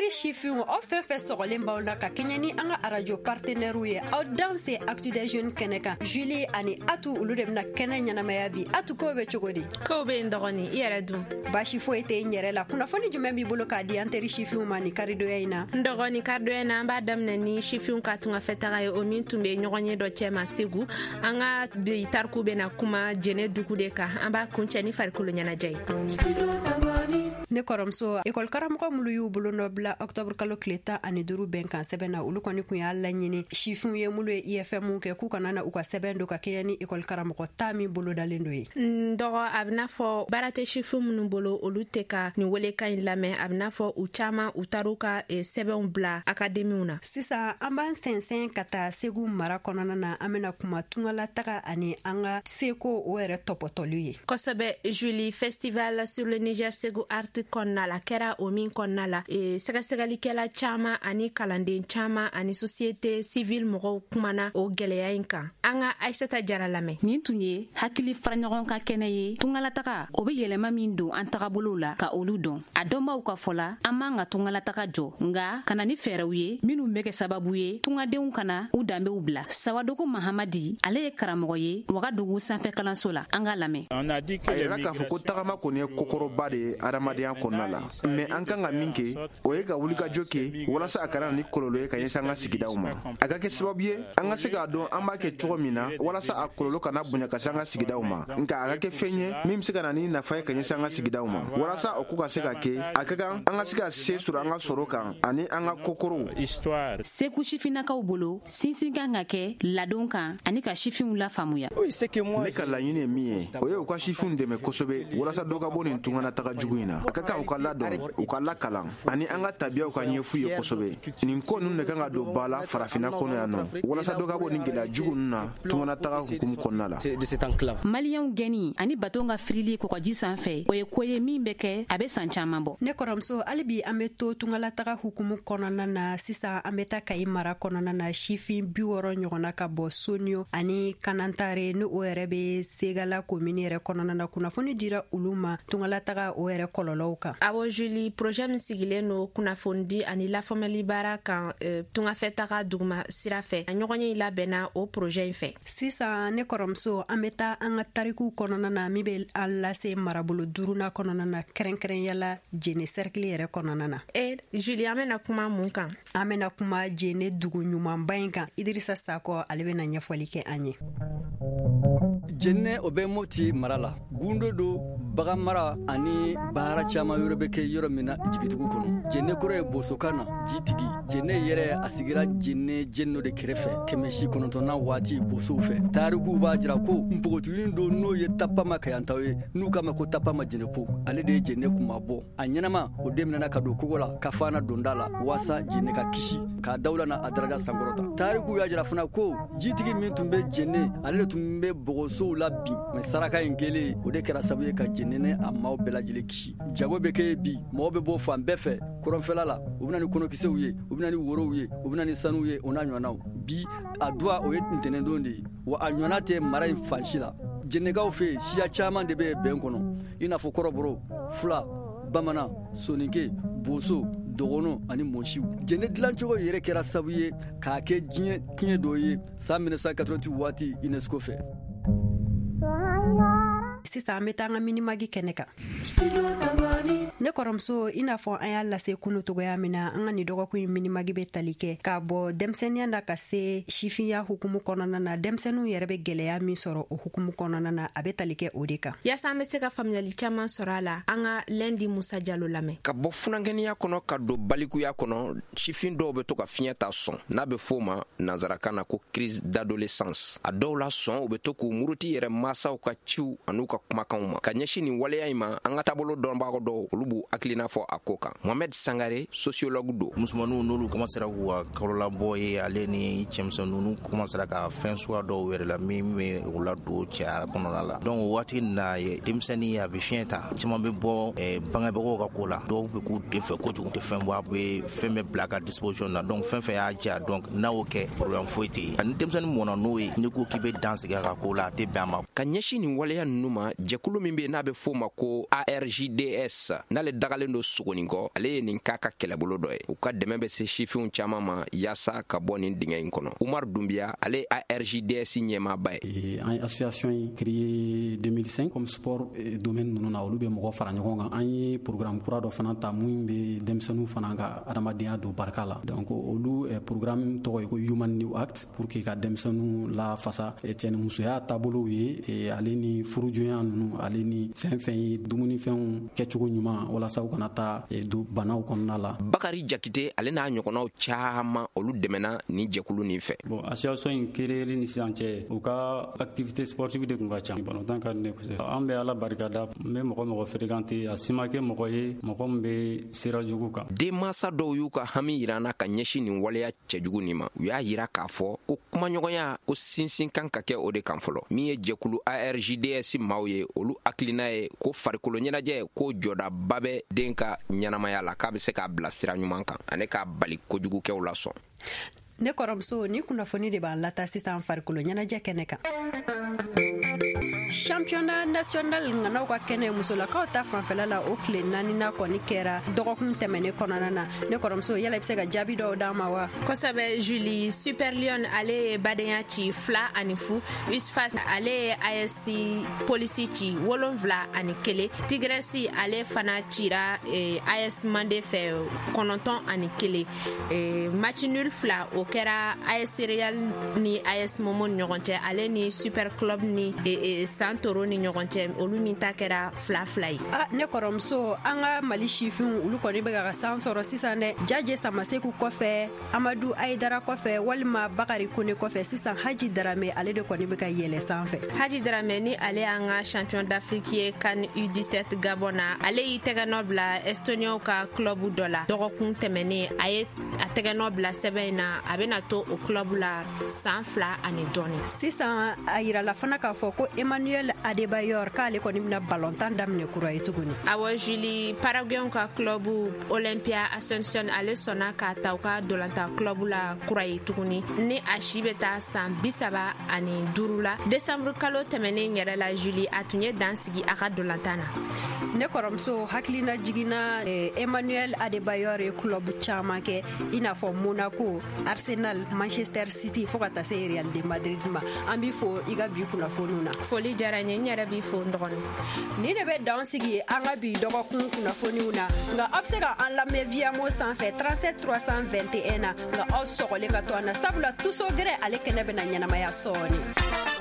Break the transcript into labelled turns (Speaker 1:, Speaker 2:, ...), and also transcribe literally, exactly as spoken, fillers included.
Speaker 1: Mali chiffon aw fɛn fɛn sɔgɔlen b'aw la ka kɛɲɛ ni an ka radio partenaires ye aw dan se Actu des Jeunes kɛnɛ kan. Julie ani Atu olu de bɛna kɛnɛ ɲɛnamaya bi. Atu ko bɛ cogo di?
Speaker 2: Ko bɛ n dɔgɔni i yɛrɛ dun?
Speaker 1: Baasi foyi tɛ n yɛrɛ la. Kunnafoni jumɛn b'i bolo k'a di an teri chiffon ma ni karidoya in na?
Speaker 2: N dɔgɔni karidoya in na an b'a daminɛ ni chiffon ka tungafɛtaga ye o min tun bɛ ɲɔgɔn ye dɔ cɛ ma Segu. An ka bi tariku bɛna kuma jɛnɛ dugu de kan. An b'a kuncɛ ni farikolo ɲɛnajɛ ye.
Speaker 1: Ne kɔrɔmuso école karamɔgɔ mulu y'u bolo nɔ bila octobre kalo tile tan ani duuru bɛn kan sɛbɛn na olu kɔni kun y'a laɲini chiffon ye mulu ye I F M kɛ k'u kana na u ka sɛbɛn do ka kɛɲɛ ni école karamɔgɔ ta min bolo dalen do ye.
Speaker 2: Dɔgɔ a bɛna fɔ baara tɛ chiffon minnu bolo olu tɛ ka nin welekan in lamɛn a bɛna fɔ u caman u taru ka sɛbɛnw bila akademiw na.
Speaker 1: Sisan an b'an sɛnsɛn ka taa Segu mara kɔnɔna na an bɛna kuma tungalataga ani an ka seko o yɛrɛ tɔpɔtɔli ye.
Speaker 2: Kosɛbɛ Julie, festival sur le Niger Segu Art kɔnɔna la kɛra o min kɔnɔna la sɛgɛsɛgɛlikɛla caman ani kalanden caman ani société civile mɔgɔw kumana o gɛlɛya in kan. An ka Aïssata Jara lamɛn.
Speaker 3: Nin tun ye hakili fara ɲɔgɔn ka kɛnɛ ye tungalataga o bɛ yɛlɛma min don an tagabolow la ka olu dɔn. A dɔnbaaw ka fɔla an b'an ka tungalataga jɔ nka kana ni fɛɛrɛw ye minnu bɛ kɛ sababu ye tungadenw kana u danbew bila. Sawadogo Mahamadi ale ye karamɔgɔ ye Wagadugu sanfɛ kalanso la. An ka lamɛn.
Speaker 4: A yɛrɛ k'a fɔ ko tagama kɔni ye kokɔrɔba de ye adamadenya kɔnɔna la mais an kan ka min kɛ o ye ka wulikajɔ kɛ walasa a kana ni kɔlɔlɔ ye ka ɲɛsin an ka sigidaw ma. A ka kɛ sababu ye an ka se k'a dɔn an b'a kɛ cogo min na walasa a kɔlɔlɔ kana bonya ka se an ka sigidaw ma nka a ka kɛ fɛn ye min bɛ se ka na ni nafa ye ka ɲɛsin an ka sigidaw ma walasa o ko ka se ka kɛ a ka kan an ka se ka se sɔrɔ an ka sɔrɔ kan ani an ka kokorow.
Speaker 3: Segu sifinnakaw bolo sinsin kan ka kɛ ladon kan ani ka sifinw lafaamuya.
Speaker 4: Ne ka laɲini ye min ye o ye u ka sifinw dɛmɛ kosɛbɛ walasa dɔ ka bɔ nin tunganataga jugu in na. A ka kan u ka ladɔn u ka lakalan ani an ka tabiyaw ka ɲɛfu ye kosɛbɛ. Nin ko ninnu de kan ka don ba la farafinna kɔnɔ yan nɔ walasa dɔ ka bɔ nin gɛlɛya jugu ninnu na tunganataga hukumu kɔnɔna la.
Speaker 3: Maliyɛnw gɛnni ani baton ka firili kɔkɔji sanfɛ o ye ko ye min bɛ kɛ a bɛ san caman bɔ.
Speaker 1: Ne kɔrɔmuso hali bi an bɛ to tungalataga hukumu kɔnɔna na sisan an bɛ taa Kayi mara kɔnɔna na sifin bi wɔɔrɔ ɲɔgɔnna ka bɔ Sonio ani Kanantare ni o yɛrɛ bɛ Segala komini yɛrɛ kɔnɔna na kunnafoni dira olu ma tungalataga o yɛrɛ kɔlɔlɔw kan.
Speaker 2: Awɔ Julie, projet min sigilen no kunnafoni di ani lafaamuyali baara kan tungafɛtaga duguma sira fɛ a ɲɔgɔn ye labɛnna o projet in fɛ.
Speaker 1: Sisan ne kɔrɔmuso an bɛ taa an ka tariku kɔnɔna na min bɛ an lase marabolo duuruna kɔnɔna na kɛrɛnkɛrɛnyala jene cercle yɛrɛ kɔnɔna na. Eh Julie, an bɛna kuma mun kan? An bɛna kuma jene dugu ɲumanba in kan. Idrissa Sakɔ ale bɛna ɲɛfɔli kɛ an ye.
Speaker 5: Jenne o bɛ Mopti mara la. Gundo do bagan mara ani baara caman yɔrɔ bɛ kɛ yɔrɔ min na jigitugu kɔnɔ. Jenne kɔrɔ ye bosokan na jitigi. Jenne yɛrɛ a sigira jenne jenno de kɛrɛfɛ kɛmɛ si kɔnɔntɔnna waati bosow fɛ. Tarikuw b'a jira ko npogotiginin do n'o ye Tapama Kayantaw ye n'u k'a ma ko Tapama Jenepo ale de ye jenne kunba bɔ. A ɲɛnama o deminɛna ka don kogo la ka fana donda la waasa jenne ka kisi k'a dawula na a daraja sankɔrɔta. Tarikuw y'a jira fana ko jitigi min tun bɛ jenne ale de tun bɛ bogosow la bin mais saraka in kɛlen o de kɛra sababu ye ka jenne ni a maaw bɛɛ lajɛlen kisi. Jago bɛ kɛ bi mɔgɔw bɛ bɔ fan bɛɛ fɛ kɔrɔnfɛla la u bɛna ni kɔnɔkisɛw ye u bɛna ni worow ye u bɛna ni sanuw ye o n'a ɲɔgɔnnaw. Bi a duwa o ye ntɛnɛndon de ye wa a ɲɔgɔnna tɛ mara in fan si la. Jennekaw fɛ yen siya caman de bɛ bɛn kɔnɔ i n'a fɔ kɔrɔbɔrɔ fula bamanan soninke boso dɔgɔnɔ ani mɔsiw. Jenne dilancogo yɛrɛ kɛra sababu ye k'a kɛ diɲɛ tiɲɛ dɔ ye san mille neuf cent quatre-vingt-huit waati UNESCO fɛ.
Speaker 1: Sisan an bɛ taa an ka minimagi kɛnɛ kan. Ne kɔrɔmuso i n'a fɔ an y'a lase kunu togoya min na an ka nin dɔgɔkun in minimagi bɛ tali kɛ k'a bɔ denmisɛnniya na ka se sifinya hukumu kɔnɔna na denmisɛnninw yɛrɛ bɛ gɛlɛya min sɔrɔ o hukumu kɔnɔna na a bɛ tali kɛ o de kan. Yaasa an bɛ se ka faamuyali caman sɔrɔ a la an ka Lɛndi Musa Jalo lamɛn.
Speaker 6: Ka bɔ funankɛniya kɔnɔ ka don balikuya kɔnɔ sifin dɔw bɛ to ka fiɲɛ ta sɔn n'a bɛ f'o ma nanzarakan na ko crise d'adolescence. A dɔw la sɔn u bɛ to k'u muruti yɛrɛ mansaw ka ciw an'u ka kumakanw ma ka ɲɛsin nin waleya in ma an ka taabolo dɔnbaga dɔw olu b'u hakilina fɔ a ko kan. Mohamed Sangare sociologue do.
Speaker 7: Musomaninw n'olu commencera k'u ka kalolabɔ ye ale ni cɛmisɛnninw n'u commencera ka fɛn suguya dɔw yɛrɛ la min bɛ u ladon cɛya kɔnɔna la. Donc o waati na ye denmisɛnnin a bɛ fiɲɛ ta caman bɛ bɔ bangebagaw ka ko la dɔw bɛ k'u den fɛ kojugu tɛ fɛn bɔ a bɛ fɛn bɛɛ bila ka disposition na donc fɛn fɛn y'a diya donc n'a y'o kɛ problème foyi tɛ yen. Ni denmisɛnnin mɔna n'o ye n'i ko k'i bɛ dan sigi a ka ko la a tɛ bɛn a ma.
Speaker 6: Ka ɲɛsin nin waleya ninnu ma jɛkulu min bɛ n'a bɛ f'o ma ko A R J D S n'a n'ale dagalen do sugoni kɔ ale ye nin k'a ka kɛlɛbolo dɔ ye u ka dɛmɛ bɛ se sifinw caaman ma yaasa ka bɔ nin dingɛ in kɔnɔ. Umar Dumbiya ale A R J D S ɲɛmaaba ye.
Speaker 8: An ye association yi créé deux mille cinq comme sport domaine ninnu na olu bɛ mɔgɔ fara ɲɔgɔn kan. An ye programme kura dɔ fana ta mun bɛ denmisɛnninw fana ka adamadenya don barika la. Donc olu programme tɔgɔ ye ko Human New Act pour que ka denmisɛnninw la fasa cɛ ni musoya taabolow ye ale ni furujonya ninnu ale ni fɛn fɛn ye dumunifɛnw kɛcogo ɲuman walasa u kana taa don banaw kɔnɔna la.
Speaker 6: Bakari Jakite ale n'a ɲɔgɔnnaw caaman olu dɛmɛna ni jɛkulu nin fɛ.
Speaker 9: Bon association in créeli ni sisan cɛ u ka activité sportive de kun ka ca balontan ka di ne kosɛbɛ. An bɛ ala barikada n bɛ mɔgɔ mɔgɔ fréquenter a si ma kɛ mɔgɔ ye mɔgɔ min bɛ sira jugu kan.
Speaker 6: Denmansa dɔw y'u ka hami yirana ka ɲɛsin nin waleya cɛjugu nin ma. U y'a yira k'a fɔ ko kumaɲɔgɔnya ko sinsin kan ka kɛ o de kan fɔlɔ. Min ye jɛkulu A R J D S maaw ye olu hakilina ye ko farikolo ɲɛnajɛ ko jɔdaba bɛ den ka ɲɛnamaya la k'a bɛ se k'a bila sira ɲuman kan ani k'a bali kojugukɛw la sɔn.
Speaker 1: Ne kɔrɔmuso ni kunnafoni de b'an lata sisan farikolo ɲɛnajɛ kɛnɛ kan. Championnat national nganaw ka kɛnɛ musolakaw ta fanfɛla la o tile naanina kɔni kɛra dɔgɔkun tɛmɛnen kɔnɔna na. Ne kɔrɔmuso yala i bɛ se ka jaabi dɔw d'an ma wa?
Speaker 2: Kosɛbɛ Julie, Super Lion ale ye badenya ci fila ani fu, U S F A S ale ye A S C polisi ci wolonfila ani kelen, Tigresi ale fana cira eh, A S Mande fɛ kɔnɔntɔn ani kelen, eh, match nul fila o kɛra A S Real ni A S Momo ni ɲɔgɔn cɛ ale ni Super Club ni eh, eh, Santoro ni ɲɔgɔn cɛ olu min ta kɛra fila fila ye.
Speaker 1: Ah, ne kɔrɔmuso an ka Mali sifinw olu kɔni bɛ ka san sɔrɔ sisan dɛ. Jaje Samaseku kɔfɛ, Amadu Aidara kɔfɛ, walima Bakari Kone kɔfɛ sisan Haji Darame ale de kɔni bɛ ka yɛlɛ sanfɛ.
Speaker 2: Haji Darame ni ale y'an ka champion d'Afrique ye CAN U dix-sept Gabon na. Ale y'i tɛgɛnɔ bila Estoniens ka club dɔ la. Dɔgɔkun tɛmɛnen a ye a tɛgɛnɔ bila sɛbɛn in na a bɛna to o club la san fila ani dɔɔni.
Speaker 1: Sisan a yirala fana k'a fɔ ko Emmanuel Adebayor k'ale kɔni bɛna balontan daminɛ kura ye tuguni.
Speaker 2: Awɔ Julie, Paraguayen ka club Olympia Ascension ale sɔnna k'a ta u ka dolanta club la kura ye tuguni ni a si bɛ taa san bi saba ani duuru la. Décembre kalo tɛmɛnen yɛrɛ la Julie a tun ye dan sigi a ka dolantan na.
Speaker 1: Ne kɔrɔmuso hakilina jiginna eh, Emmanuel Adebayor ye club caman kɛ i n'a fɔ Monaco, Arsenal, Manchester City fo ka taa se Real de Madrid ma. An b'i fo i ka bi kunnafoniw na.
Speaker 2: Foli diyara n ye, n yɛrɛ b'i fo n dɔgɔnin.
Speaker 1: Ni de bɛ dan sigi an ka bi dɔgɔkun kunnafoniw na nka aw bɛ se ka an lamɛn via mo sanfɛ trente-sept trois cent vingt et un na nka aw sɔgɔlen ka to an na sabula tuso gɛrɛ ale kɛnɛ bɛna ɲɛnamaya sɔɔni.